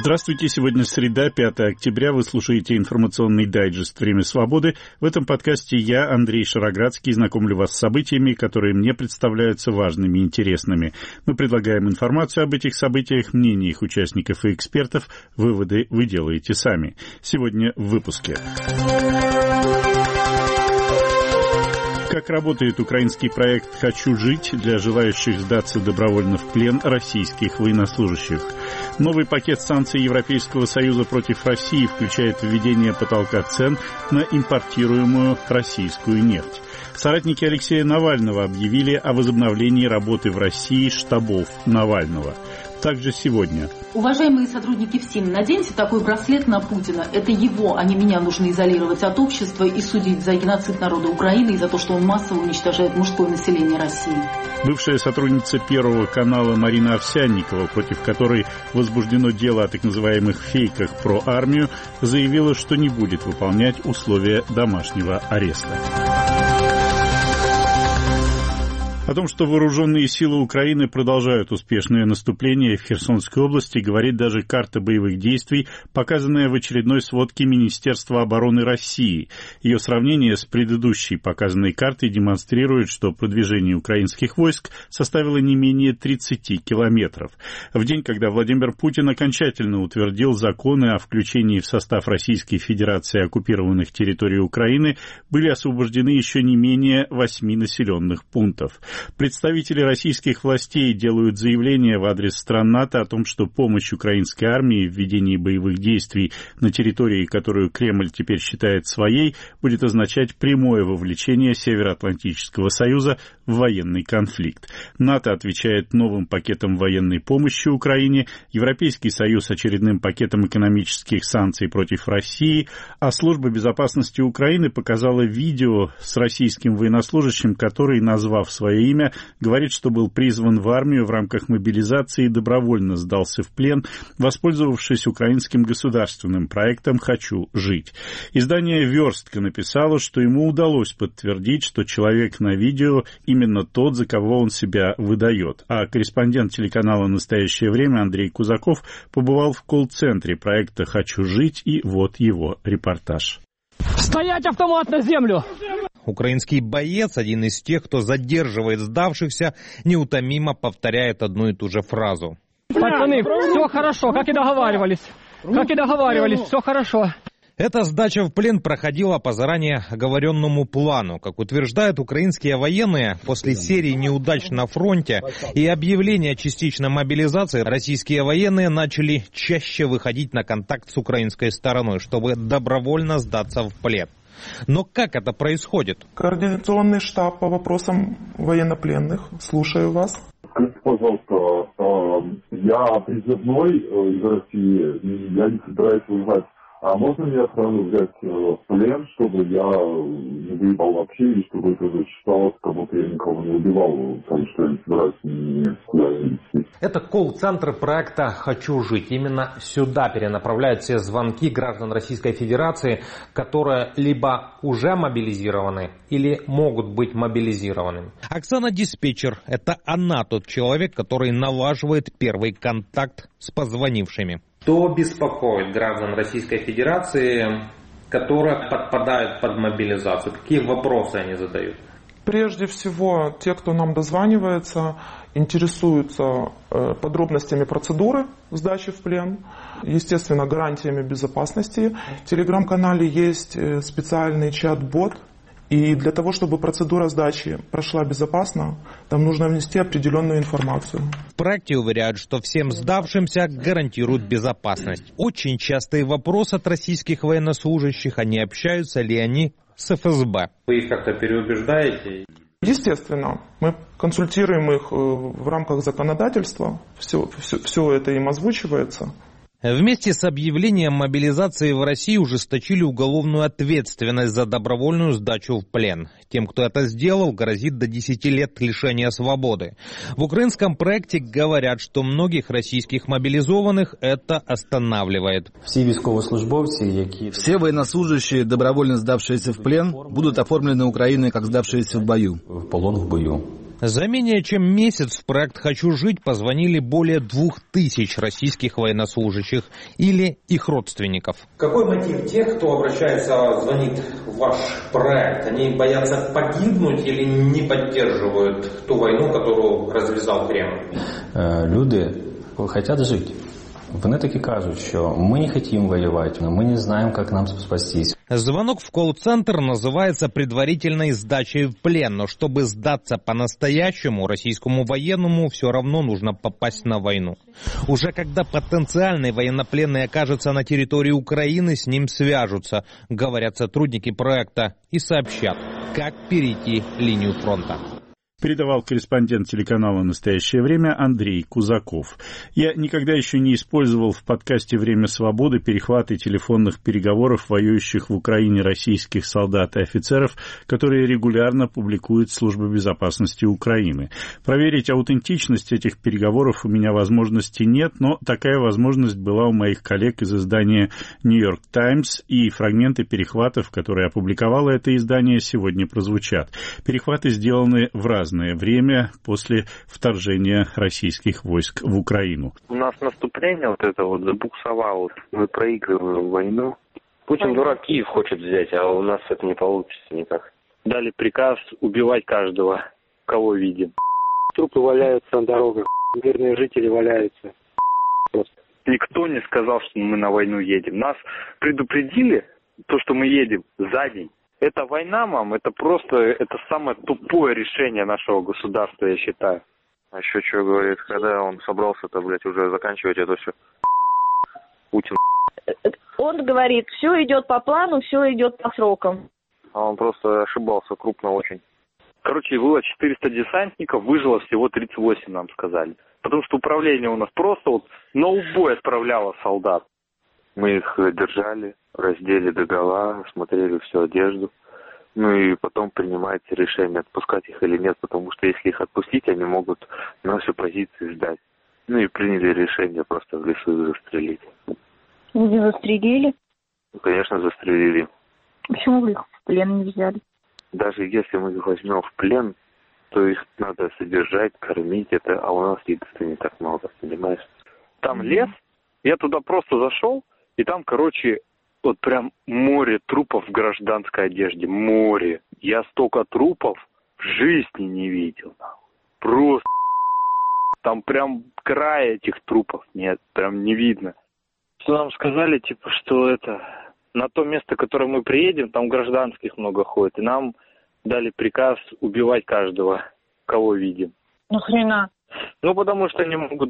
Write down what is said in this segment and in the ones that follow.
Здравствуйте, сегодня среда, 5 октября, вы слушаете информационный дайджест «Время свободы». В этом подкасте я, Андрей Шароградский, знакомлю вас с событиями, которые мне представляются важными и интересными. Мы предлагаем информацию об этих событиях, мнения их участников и экспертов, выводы вы делаете сами. Сегодня в выпуске. Как работает украинский проект «Хочу жить» для желающих сдаться добровольно в плен российских военнослужащих? Новый пакет санкций Европейского Союза против России включает введение потолка цен на импортируемую российскую нефть. Соратники Алексея Навального объявили о возобновлении работы в России штабов Навального. Также сегодня. Уважаемые сотрудники ФСИН, наденьте такой браслет на Путина. Это его, а не меня, нужно изолировать от общества и судить за геноцид народа Украины и за то, что он массово уничтожает мужское население России. Бывшая сотрудница Первого канала Марина Овсянникова, против которой возбуждено дело о так называемых фейках про армию, заявила, что не будет выполнять условия домашнего ареста. О том, что вооруженные силы Украины продолжают успешное наступление в Херсонской области, говорит даже карта боевых действий, показанная в очередной сводке Министерства обороны России. Ее сравнение с предыдущей показанной картой демонстрирует, что продвижение украинских войск составило не менее 30 километров. В день, когда Владимир Путин окончательно утвердил законы о включении в состав Российской Федерации оккупированных территорий Украины, были освобождены еще не менее 8 населенных пунктов. Представители российских властей делают заявление в адрес стран НАТО о том, что помощь украинской армии в ведении боевых действий на территории, которую Кремль теперь считает своей, будет означать прямое вовлечение Североатлантического Союза в военный конфликт. НАТО отвечает новым пакетом военной помощи Украине, Европейский Союз очередным пакетом экономических санкций против России, а Служба безопасности Украины показала видео с российским военнослужащим, который, назвав свое имя, говорит, что был призван в армию в рамках мобилизации и добровольно сдался в плен, воспользовавшись украинским государственным проектом «Хочу жить». Издание «Верстка» написало, что ему удалось подтвердить, что человек на видео именно тот, за кого он себя выдает. А корреспондент телеканала «Настоящее время» Андрей Кузаков побывал в колл-центре проекта «Хочу жить», и вот его репортаж. Стоять, автомат на землю! Украинский боец, один из тех, кто задерживает сдавшихся, неутомимо повторяет одну и ту же фразу. Пацаны, все хорошо, как и договаривались. Все хорошо. Эта сдача в плен проходила по заранее оговоренному плану. Как утверждают украинские военные, после серии неудач на фронте и объявления частичной мобилизации, российские военные начали чаще выходить на контакт с украинской стороной, чтобы добровольно сдаться в плен. Но как это происходит? Координационный штаб по вопросам военнопленных. Слушаю вас. Скажите, пожалуйста, я призывной из России, и я не собираюсь воевать. А можно меня сразу взять в плен, чтобы я не воевал вообще, и чтобы это зачиталось, кому-то я никого не убивал, потому что я не собираюсь никуда не идти. Это колл-центр проекта «Хочу жить». Именно сюда перенаправляют все звонки граждан Российской Федерации, которые либо уже мобилизированы, или могут быть мобилизированы. Оксана диспетчер. Это она тот человек, который налаживает первый контакт с позвонившими. Что беспокоит граждан Российской Федерации, которые подпадают под мобилизацию? Какие вопросы они задают? Прежде всего, те, кто нам дозванивается, интересуются подробностями процедуры сдачи в плен, естественно, гарантиями безопасности. В Телеграм-канале есть специальный чат-бот. И для того, чтобы процедура сдачи прошла безопасно, там нужно внести определенную информацию. В проекте уверяют, что всем сдавшимся гарантируют безопасность. Очень частый вопрос от российских военнослужащих, а не общаются ли они с ФСБ. Вы их как-то переубеждаете? Естественно, мы консультируем их в рамках законодательства, все это им озвучивается. Вместе с объявлением мобилизации в России ужесточили уголовную ответственность за добровольную сдачу в плен. Тем, кто это сделал, грозит до 10 лет лишения свободы. В украинском проекте говорят, что многих российских мобилизованных это останавливает. Все военнослужащие, добровольно сдавшиеся в плен, будут оформлены Украиной как сдавшиеся в бою. За менее чем месяц в проект «Хочу жить» позвонили более 2000 российских военнослужащих или их родственников. Какой мотив тех, кто обращается, звонит в ваш проект? Они боятся погибнуть или не поддерживают ту войну, которую развязал Кремль? Люди хотят жить. Вони таки кажуть, що ми не хотим воевать, но мы не знаем, как нам спастись. Звонок в колл-центр называется предварительной сдачей в плен, но чтобы сдаться по-настоящему, российскому военному все равно нужно попасть на войну. Уже когда потенциальный военнопленный окажется на территории Украины, с ним свяжутся, говорят сотрудники проекта, и сообщат, как перейти линию фронта. Передавал корреспондент телеканала «Настоящее время» Андрей Кузаков. Я никогда еще не использовал в подкасте «Время свободы» перехваты телефонных переговоров воюющих в Украине российских солдат и офицеров, которые регулярно публикует Служба безопасности Украины. Проверить аутентичность этих переговоров у меня возможности нет, но такая возможность была у моих коллег из издания «Нью-Йорк Таймс», и фрагменты перехватов, которые опубликовало это издание, сегодня прозвучат. Перехваты сделаны в разное время после вторжения российских войск в Украину. У нас наступление забуксовало. Мы проигрываем войну. Путин дурак Киев хочет взять, а у нас это не получится никак. Дали приказ убивать каждого, кого видим. Трупы валяются на дорогах, мирные жители валяются. Просто. Никто не сказал, что мы на войну едем. Нас предупредили, что мы едем за день. Эта война, мам, это самое тупое решение нашего государства, я считаю. А еще что говорит, когда он собрался-то, уже заканчивать это все. Путин. Он говорит, все идет по плану, все идет по срокам. А он просто ошибался крупно очень. Было 400 десантников, выжило всего 38, нам сказали. Потому что управление у нас просто на убой отправляло солдат. Мы их держали, раздели догола, смотрели всю одежду. И потом принимается решение, отпускать их или нет, потому что если их отпустить, они могут наши позиции сдать. И приняли решение просто в лесу их застрелить. Вы застрелили? Конечно, застрелили. Почему вы их в плен не взяли? Даже если мы их возьмем в плен, то их надо содержать, кормить, а у нас еды-то не так много, понимаешь? Там лес, я туда просто зашел, и там, прям море трупов в гражданской одежде. Море. Я столько трупов в жизни не видел. Просто. Там прям края этих трупов нет. Прям не видно. Нам сказали, что на то место, которое мы приедем, там гражданских много ходит. И нам дали приказ убивать каждого, кого видим. Нахрена? Потому что они могут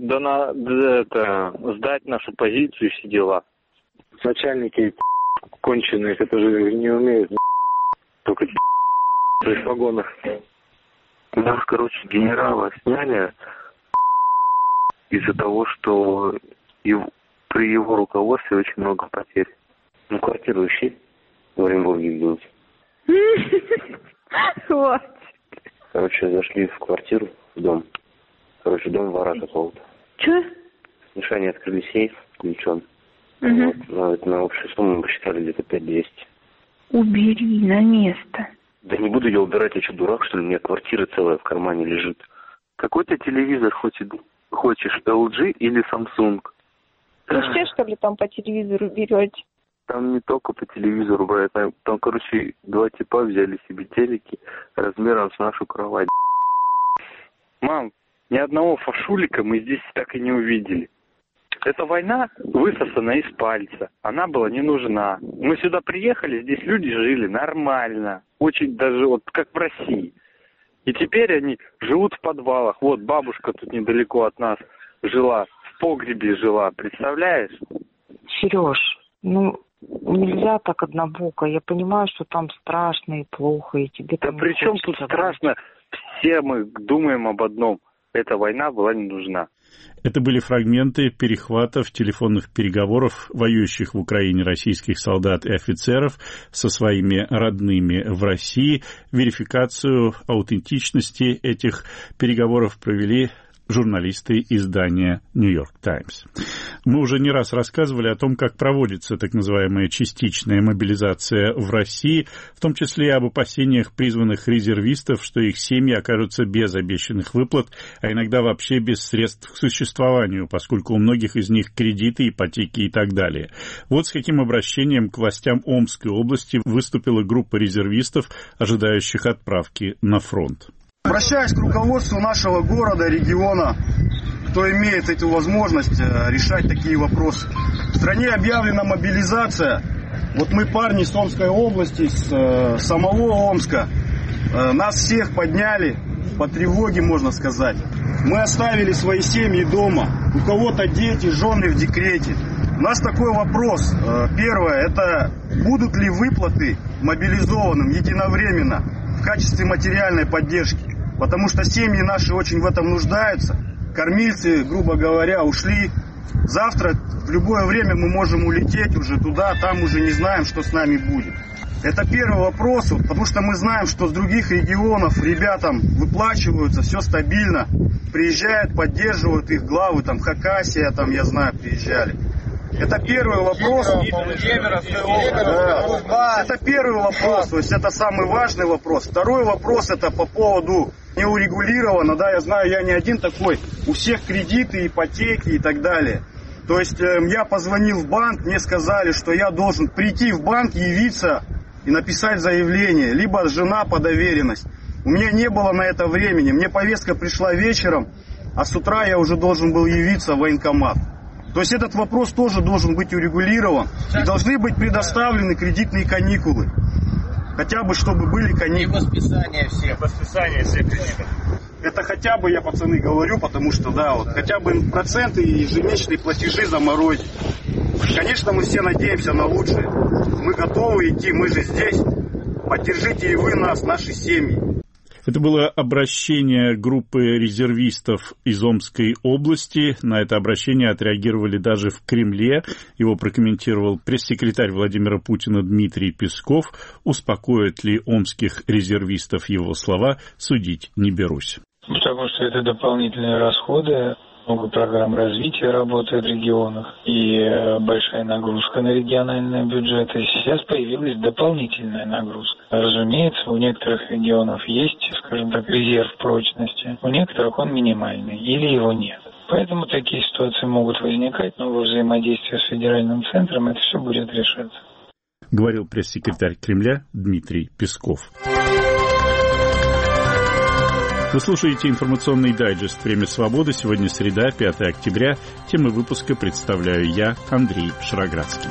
сдать нашу позицию и все дела. Начальники конченые, это же не умеют, только в погонах. У нас, генерала сняли из-за того, что при его руководстве очень много потерь. Квартиру ищи, в Оренбурге где-нибудь. Хватит. Зашли в квартиру, в дом. Дом вора какого-то. Че? Мишане открыли сейф, ключом. Угу. На общую сумму мы посчитали где-то 5200. Убери на место. Да не буду я убирать, я что, дурак, что ли? У меня квартира целая в кармане лежит. Какой ты телевизор хочешь, LG или Samsung? Вы все, что ли, там по телевизору берете? Там не только по телевизору, брат. Там, два типа взяли себе телеки размером с нашу кровать. Мам, ни одного фашулика мы здесь так и не увидели. Эта война высосана из пальца. Она была не нужна. Мы сюда приехали, здесь люди жили нормально. Очень даже как в России. И теперь они живут в подвалах. Бабушка тут недалеко от нас жила, в погребе жила. Представляешь? Сереж, нельзя так однобоко. Я понимаю, что там страшно и плохо, и тебе там... Да при чем тут страшно? Все мы думаем об одном. Эта война была не нужна. Это были фрагменты перехватов телефонных переговоров воюющих в Украине российских солдат и офицеров со своими родными в России. Верификацию аутентичности этих переговоров провели журналисты издания «Нью-Йорк Таймс». Мы уже не раз рассказывали о том, как проводится так называемая частичная мобилизация в России, в том числе и об опасениях призванных резервистов, что их семьи окажутся без обещанных выплат, а иногда вообще без средств к существованию, поскольку у многих из них кредиты, ипотеки и так далее. Вот с каким обращением к властям Омской области выступила группа резервистов, ожидающих отправки на фронт. Обращаюсь к руководству нашего города, региона, кто имеет эту возможность решать такие вопросы. В стране объявлена мобилизация. Вот мы, парни с Омской области, с самого Омска, нас всех подняли по тревоге, можно сказать. Мы оставили свои семьи дома. У кого-то дети, жены в декрете. У нас такой вопрос. Первое, это будут ли выплаты мобилизованным единовременно в качестве материальной поддержки? Потому что семьи наши очень в этом нуждаются. Кормильцы, грубо говоря, ушли. Завтра в любое время мы можем улететь уже туда, там уже не знаем, что с нами будет. Это первый вопрос, потому что мы знаем, что с других регионов ребятам выплачиваются, все стабильно. Приезжают, поддерживают их главы, там Хакасия, там, я знаю, приезжали. Это первый вопрос. Это первый вопрос, то есть это самый важный вопрос. Второй вопрос, это по поводу неурегулировано, да, я знаю, я не один такой, у всех кредиты, ипотеки и так далее. То есть я позвонил в банк, мне сказали, что я должен прийти в банк, явиться и написать заявление, либо жена по доверенность. У меня не было на это времени, мне повестка пришла вечером, а с утра я уже должен был явиться в военкомат. То есть этот вопрос тоже должен быть урегулирован. И должны быть предоставлены кредитные каникулы. Хотя бы, чтобы были каникулы. И восписание всех кредитов. Это хотя бы, я, пацаны, говорю, потому что, да, вот, хотя бы проценты и ежемесячные платежи заморозить. Конечно, мы все надеемся на лучшее. Мы готовы идти, мы же здесь. Поддержите и вы нас, наши семьи. Это было обращение группы резервистов из Омской области. На это обращение отреагировали даже в Кремле. Его прокомментировал пресс-секретарь Владимира Путина Дмитрий Песков. Успокоят ли омских резервистов его слова, судить не берусь. Потому что это дополнительные расходы. Много программ развития работает в регионах и большая нагрузка на региональные бюджеты. Сейчас появилась дополнительная нагрузка. Разумеется, у некоторых регионов есть, скажем так, резерв прочности, у некоторых он минимальный или его нет. Поэтому такие ситуации могут возникать, но во взаимодействии с федеральным центром это все будет решаться. Говорил пресс-секретарь Кремля Дмитрий Песков. Вы слушаете информационный дайджест «Время свободы». Сегодня среда, 5 октября. Темы выпуска представляю я, Андрей Шароградский.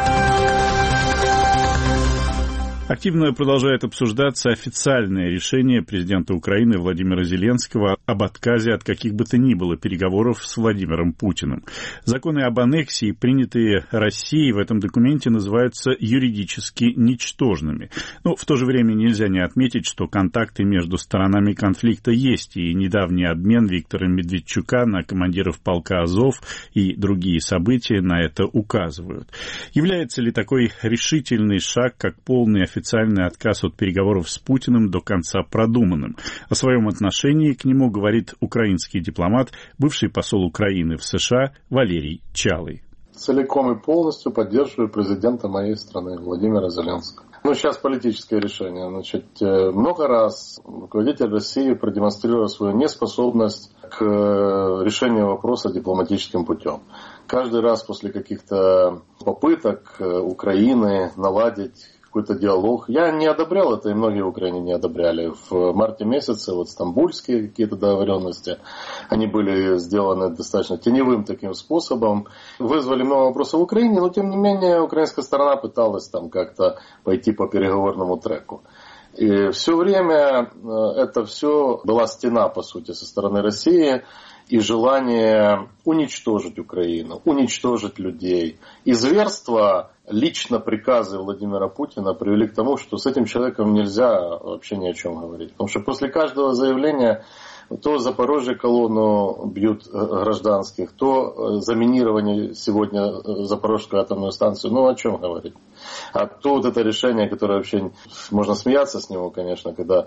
Активно продолжает обсуждаться официальное решение президента Украины Владимира Зеленского об отказе от каких бы то ни было переговоров с Владимиром Путиным. Законы об аннексии, принятые Россией, в этом документе называются юридически ничтожными. Но в то же время нельзя не отметить, что контакты между сторонами конфликта есть, и недавний обмен Виктора Медведчука на командиров полка Азов и другие события на это указывают. Является ли такой решительный шаг, как полный официальный отказ от переговоров с Путиным, до конца продуманным? О своем отношении к нему говорит украинский дипломат, бывший посол Украины в США Валерий Чалый. Целиком и полностью поддерживаю президента моей страны Владимира Зеленского. Сейчас политическое решение. Много раз руководитель России продемонстрировал свою неспособность к решению вопроса дипломатическим путем. Каждый раз после каких-то попыток Украины наладить какой-то диалог. Я не одобрял это, и многие в Украине не одобряли. В марте месяце стамбульские какие-то договоренности, они были сделаны достаточно теневым таким способом. Вызвали много вопросов в Украине, но тем не менее украинская сторона пыталась как-то пойти по переговорному треку. И все время это все была стена, по сути, со стороны России. И желание уничтожить Украину, уничтожить людей. И зверство, лично приказы Владимира Путина привели к тому, что с этим человеком нельзя вообще ни о чем говорить. Потому что после каждого заявления то в Запорожье колонну бьют гражданских, то заминирование сегодня Запорожскую атомную станцию. О чем говорить? А то это решение, которое вообще можно смеяться с него, конечно, когда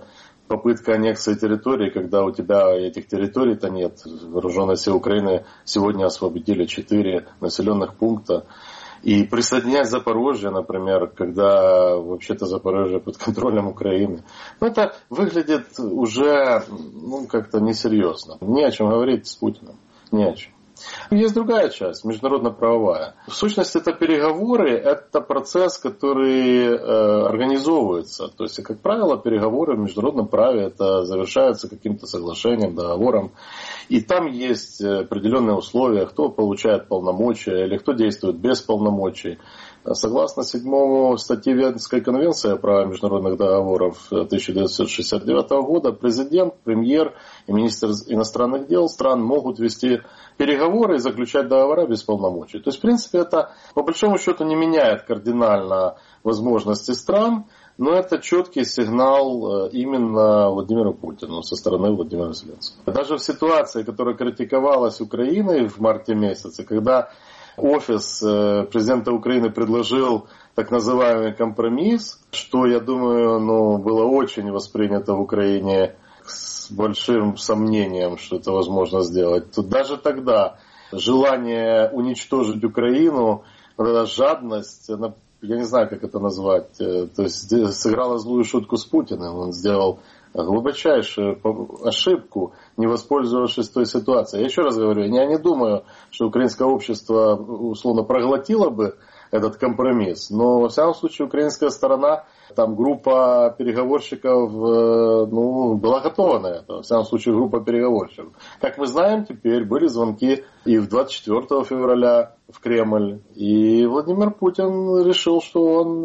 попытка аннексии территорий, когда у тебя этих территорий-то нет. Вооруженные силы Украины сегодня освободили 4 населенных пункта. И присоединять Запорожье, например, когда вообще-то Запорожье под контролем Украины. Это выглядит уже как-то несерьезно. Не о чем говорить с Путиным. Не о чем. Есть другая часть, международно-правовая. В сущности, это переговоры, это процесс, который организовывается. То есть, как правило, переговоры в международном праве это завершаются каким-то соглашением, договором. И там есть определенные условия, кто получает полномочия или кто действует без полномочий. Согласно 7 статье Венской конвенции о праве международных договоров 1969 года, президент, премьер и министр иностранных дел стран могут вести переговоры и заключать договора без полномочий. То есть, в принципе, это по большому счету не меняет кардинально возможности стран, но это четкий сигнал именно Владимиру Путину со стороны Владимира Зеленского. Даже в ситуации, которая критиковалась Украиной в марте месяце, когда офис президента Украины предложил так называемый компромисс, что, я думаю, было очень воспринято в Украине с большим сомнением, что это возможно сделать. То даже тогда желание уничтожить Украину, эта жадность, она, я не знаю, как это назвать, то есть сыграла злую шутку с Путиным. Он сделал глубочайшую ошибку, не воспользовавшись той ситуацией. Я еще раз говорю, я не думаю, что украинское общество условно проглотило бы этот компромисс, но во всяком случае украинская сторона, там группа переговорщиков была готова на это, во всяком случае группа переговорщиков. Как мы знаем, теперь были звонки и в 24 февраля в Кремль, и Владимир Путин решил, что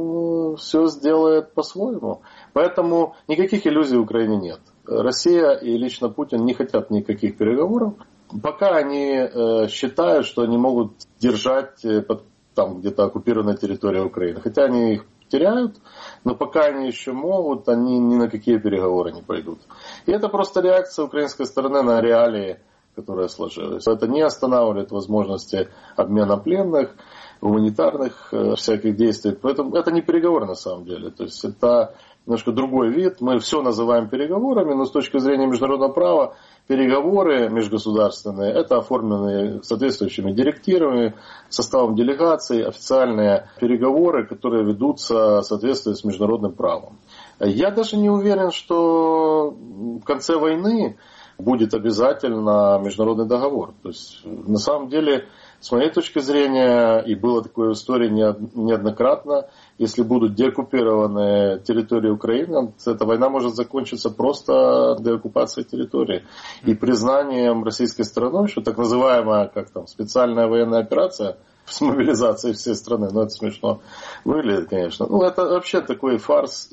он все сделает по-своему. Поэтому никаких иллюзий в Украине нет. Россия и лично Путин не хотят никаких переговоров, пока они считают, что они могут держать там где-то оккупированной территории Украины. Хотя они их теряют, но пока они еще могут, они ни на какие переговоры не пойдут. И это просто реакция украинской стороны на реалии, которые сложились. Это не останавливает возможности обмена пленных, гуманитарных всяких действий. Поэтому это не переговоры на самом деле. То есть это немножко другой вид. Мы все называем переговорами, но с точки зрения международного права переговоры межгосударственные это оформленные соответствующими директивами, составом делегаций, официальные переговоры, которые ведутся в соответствии с международным правом. Я даже не уверен, что в конце войны будет обязательно международный договор. То есть, на самом деле, с моей точки зрения, и было такое в истории неоднократно, если будут деоккупированы территории Украины, эта война может закончиться просто деоккупацией территории и признанием российской стороной, что так называемая специальная военная операция с мобилизацией всей страны, это смешно выглядит, конечно. Это вообще такой фарс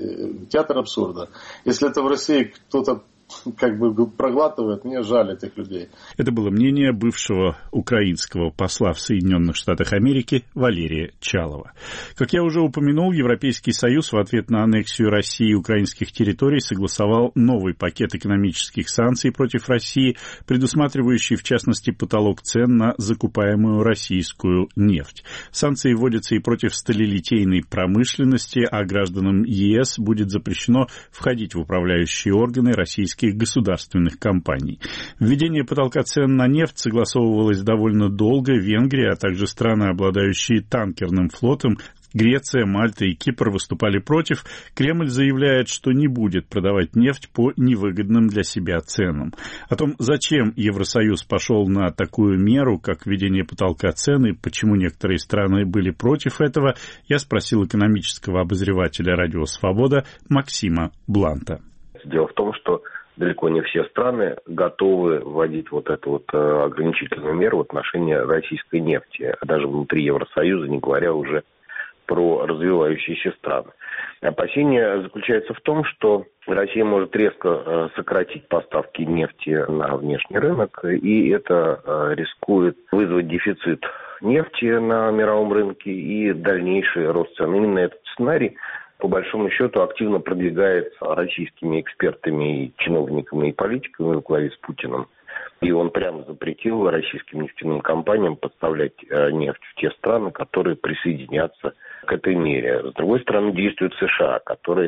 и театр абсурда. Если это в России кто-то проглатывает, мне жаль этих людей. Это было мнение бывшего украинского посла в Соединенных Штатах Америки Валерия Чалова. Как я уже упомянул, Европейский Союз в ответ на аннексию России украинских территорий согласовал новый пакет экономических санкций против России, предусматривающий, в частности, потолок цен на закупаемую российскую нефть. Санкции вводятся и против сталелитейной промышленности, а гражданам ЕС будет запрещено входить в управляющие органы российских государственных компаний. Введение потолка цен на нефть согласовывалось довольно долго. Венгрия, а также страны, обладающие танкерным флотом, Греция, Мальта и Кипр выступали против. Кремль заявляет, что не будет продавать нефть по невыгодным для себя ценам. О том, зачем Евросоюз пошел на такую меру, как введение потолка цен, и почему некоторые страны были против этого, я спросил экономического обозревателя «Радио Свобода» Максима Бланта. Дело в том, что далеко не все страны готовы вводить эту ограничительную меру в отношении российской нефти, даже внутри Евросоюза, не говоря уже про развивающиеся страны. Опасение заключается в том, что Россия может резко сократить поставки нефти на внешний рынок, и это рискует вызвать дефицит нефти на мировом рынке и дальнейший рост цен. Именно этот сценарий по большому счету активно продвигается российскими экспертами и чиновниками и политиками во главе с Путиным. И он прямо запретил российским нефтяным компаниям поставлять нефть в те страны, которые присоединятся к этой мере. С другой стороны, действуют США, которые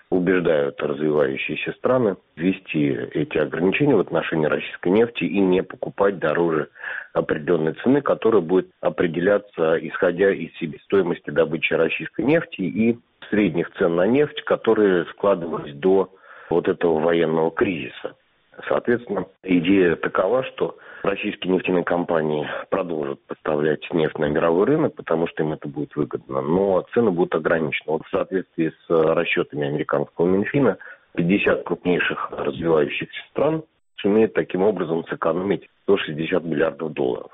убеждают развивающиеся страны ввести эти ограничения в отношении российской нефти и не покупать дороже определенной цены, которая будет определяться исходя из себестоимости добычи российской нефти и средних цен на нефть, которые складывались до вот этого военного кризиса. Соответственно, идея такова, что российские нефтяные компании продолжат поставлять нефть на мировой рынок, потому что им это будет выгодно, но цены будут ограничены. Вот в соответствии с расчетами американского Минфина, 50 крупнейших развивающихся стран сумеют таким образом сэкономить 160 миллиардов долларов.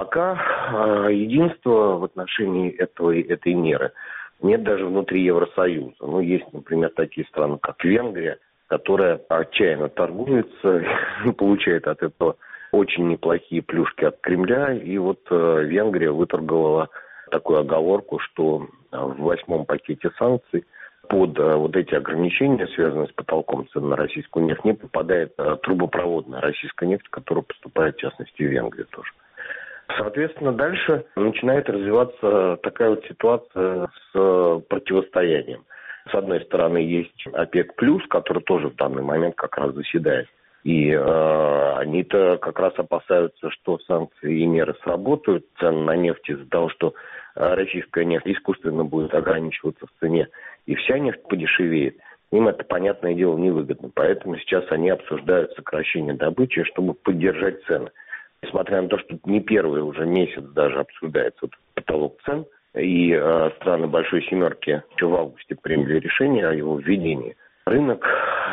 Пока единства в отношении этой меры нет даже внутри Евросоюза. Ну, есть, например, такие страны, как Венгрия, которая отчаянно торгуется, получает от этого очень неплохие плюшки от Кремля. И вот Венгрия выторговала такую оговорку, что в 8-м пакете санкций под вот эти ограничения, связанные с потолком цен на российскую нефть, не попадает трубопроводная российская нефть, которая поступает, в частности, в Венгрию тоже. Соответственно, дальше начинает развиваться такая вот ситуация с противостоянием. С одной стороны, есть ОПЕК+, который тоже в данный момент как раз заседает. И они-то как раз опасаются, что санкции и меры сработают. Цены на нефть из-за того, что российская нефть искусственно будет ограничиваться в цене, и вся нефть подешевеет. Им это, понятное дело, невыгодно. Поэтому сейчас они обсуждают сокращение добычи, чтобы поддержать цены. Несмотря на то, что не первый уже месяц даже обсуждается вот потолок цен, и страны Большой Семерки еще в августе приняли решение о его введении. Рынок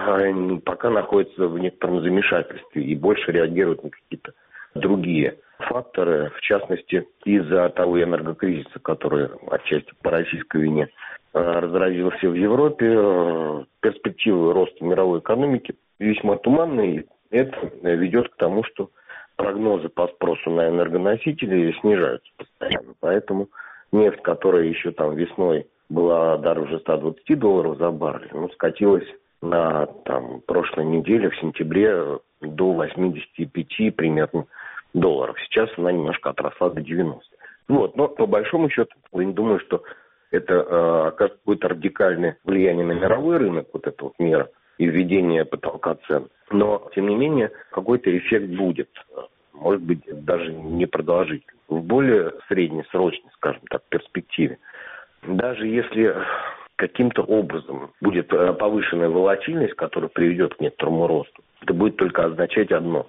пока находится в некотором замешательстве и больше реагирует на какие-то другие факторы, в частности, из-за того энергокризиса, который отчасти по российской вине разразился в Европе. Перспективы роста мировой экономики весьма туманные. Это ведет к тому, что прогнозы по спросу на энергоносители снижаются постоянно. Поэтому нефть, которая еще там весной была дороже $120 за баррель, скатилась на прошлой неделе, в сентябре, до 85 примерно долларов. Сейчас она немножко отросла до 90. Вот, но по большому счету, я не думаю, что это окажет какое-то радикальное влияние на мировой рынок, вот эта вот мера и введение потолка цен. Но, тем не менее, какой-то эффект будет. Может быть, даже не продолжительный. В более среднесрочной, скажем так, перспективе. Даже если каким-то образом будет повышенная волатильность, которая приведет к некоторому росту, это будет только означать одно,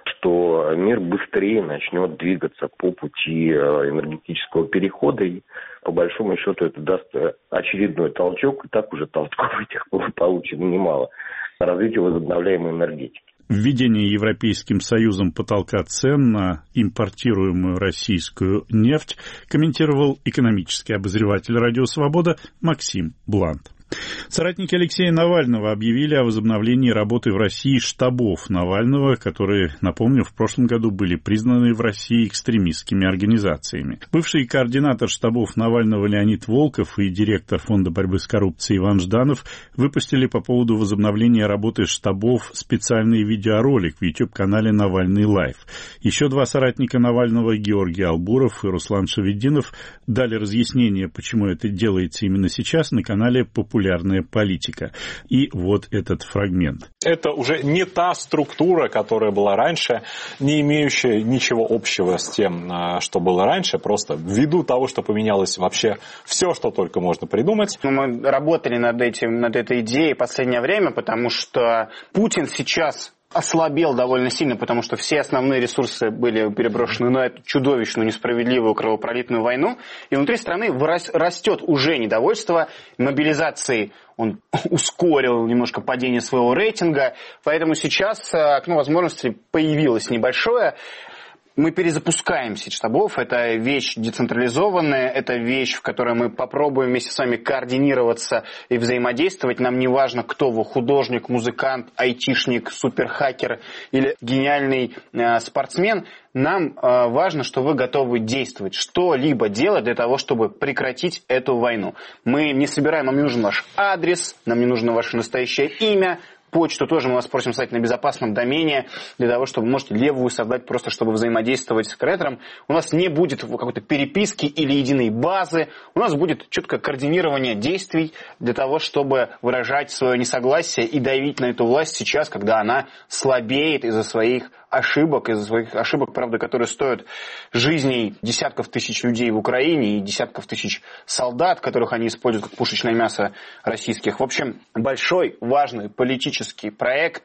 что мир быстрее начнет двигаться по пути энергетического перехода, и по большому счету это даст очередной толчок, и так уже толчков этих было получено немало, развитию возобновляемой энергетики. Введение Европейским Союзом потолка цен на импортируемую российскую нефть комментировал экономический обозреватель «Радио Свобода» Максим Блант. Соратники Алексея Навального объявили о возобновлении работы в России штабов Навального, которые, напомню, в прошлом году были признаны в России экстремистскими организациями. Бывший координатор штабов Навального Леонид Волков и директор Фонда борьбы с коррупцией Иван Жданов выпустили по поводу возобновления работы штабов специальный видеоролик в YouTube-канале «Навальный Лайв». Еще два соратника Навального, Георгий Албуров и Руслан Шаведдинов, дали разъяснение, почему это делается именно сейчас, на канале «Популярная политика». И вот этот фрагмент. Это уже не та структура, которая была раньше, не имеющая ничего общего с тем, что было раньше, просто ввиду того, что поменялось вообще все, что только можно придумать. Мы работали над этой идеей в последнее время, потому что Путин сейчас ослабел довольно сильно, потому что все основные ресурсы были переброшены на эту чудовищную, несправедливую кровопролитную войну. И внутри страны растет уже недовольство мобилизацией. Он ускорил немножко падение своего рейтинга. Поэтому сейчас окно возможностей появилось небольшое. Мы перезапускаем сеть штабов. Это вещь децентрализованная, это вещь, в которой мы попробуем вместе с вами координироваться и взаимодействовать. Нам не важно, кто вы, художник, музыкант, айтишник, суперхакер или гениальный спортсмен. Нам важно, что вы готовы действовать, что-либо делать для того, чтобы прекратить эту войну. Мы не собираем, нам не нужен ваш адрес, нам не нужно ваше настоящее имя. почту тоже мы вас просим создать на безопасном домене, для того, чтобы вы можете левую создать просто, чтобы взаимодействовать с креатором. У нас не будет какой-то переписки или единой базы, у нас будет четкое координирование действий для того, чтобы выражать свое несогласие и давить на эту власть сейчас, когда она слабеет из-за своих ошибок, правда, которые стоят жизней десятков тысяч людей в Украине и десятков тысяч солдат, которых они используют как пушечное мясо российских. В общем, большой, важный политический проект,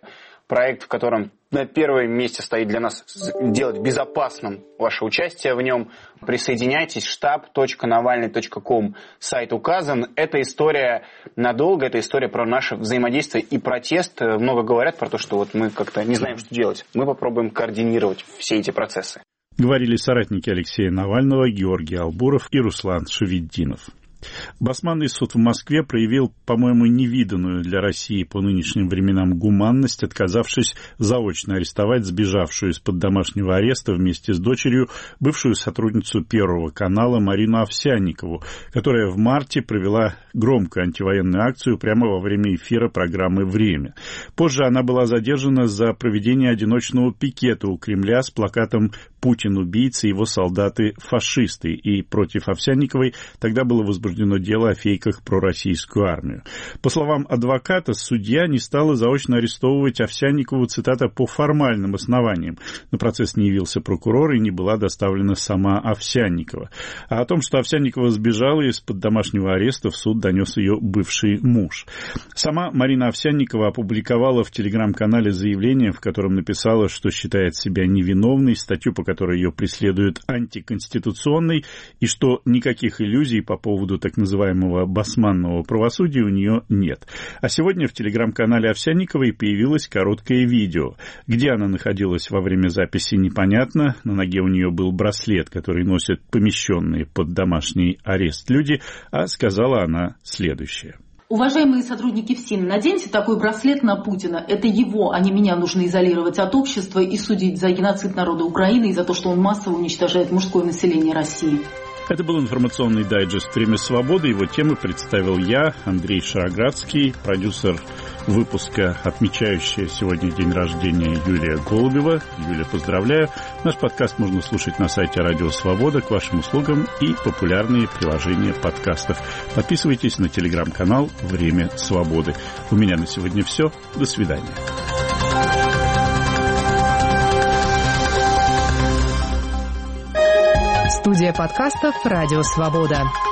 в котором на первом месте стоит для нас делать безопасным ваше участие в нем. Присоединяйтесь, штаб.навальный.ком, сайт указан. Это история надолго, это история про наше взаимодействие и протест. Много говорят про то, что вот мы как-то не знаем, что делать. Мы попробуем координировать все эти процессы. Говорили соратники Алексея Навального, Георгий Албуров и Руслан Шавитдинов. Басманный суд в Москве проявил, по-моему, невиданную для России по нынешним временам гуманность, отказавшись заочно арестовать сбежавшую из-под домашнего ареста вместе с дочерью бывшую сотрудницу Первого канала Марину Овсянникову, которая в марте провела громкую антивоенную акцию прямо во время эфира программы «Время». Позже она была задержана за проведение одиночного пикета у Кремля с плакатом «Путин убийца, его солдаты-фашисты», и против Овсянниковой тогда было возбуждено дело о фейках про российскую армию. По словам адвоката, судья не стала заочно арестовывать Овсянникову, цитата, по формальным основаниям. На процесс не явился прокурор и не была доставлена сама Овсянникова. А о том, что Овсянникова сбежала из-под домашнего ареста, в суд донес ее бывший муж. Сама Марина Овсянникова опубликовала в телеграм-канале заявление, в котором написала, что считает себя невиновной, статью, по которой ее преследуют, антиконституционной, и что никаких иллюзий по поводу так называемого басманного правосудия у нее нет. А сегодня в телеграм-канале Овсянниковой появилось короткое видео. Где она находилась во время записи, непонятно. На ноге у нее был браслет, который носят помещенные под домашний арест люди, а сказала она следующее. Уважаемые сотрудники ФСИН, наденьте такой браслет на Путина. Это его, а не меня, нужно изолировать от общества и судить за геноцид народа Украины и за то, что он массово уничтожает мужское население России. Это был информационный дайджест «Время свободы». Его темы представил я, Андрей Шароградский, продюсер выпуска, отмечающая сегодня день рождения, Юлия Голубева. Юля, поздравляю. Наш подкаст можно слушать на сайте Радио Свобода, к вашим услугам и популярные приложения подкастов. Подписывайтесь на телеграм-канал «Время свободы». У меня на сегодня все. До свидания. Студия подкастов «Радио Свобода».